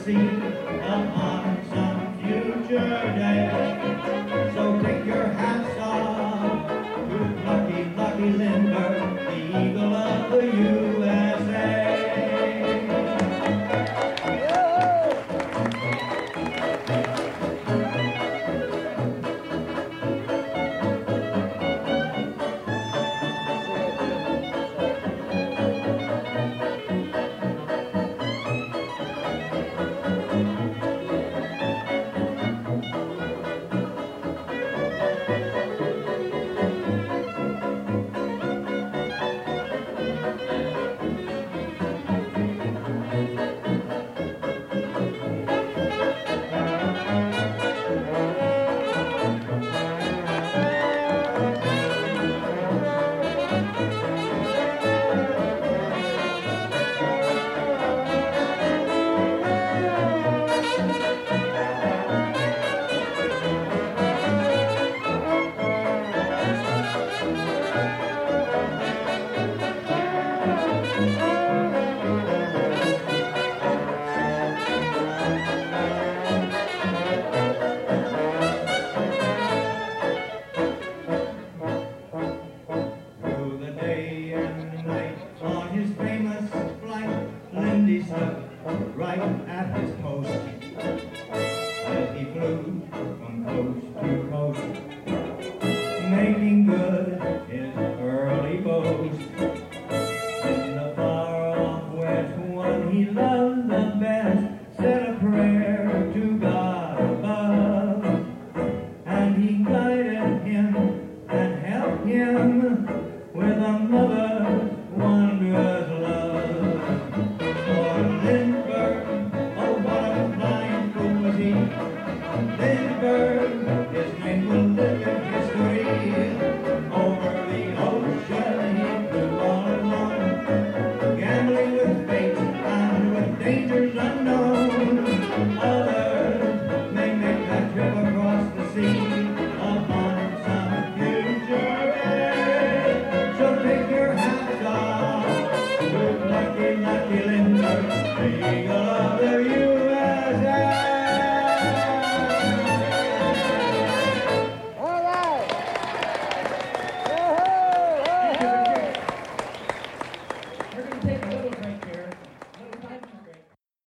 sea upon some future day. So take your hats off to lucky, lucky Lindbergh, the eagle of the USA. Lindy stuck right at his post as he flew from coast to coast, making good his early boast. In the far-off west, one he loved the best said a prayer to God above, and he guided him and helped him with a mother's wondrous love. Lindbergh, his name will live in history. Over the ocean he flew all alone, gambling with fate and with dangers unknown. Others may make that trip across the sea.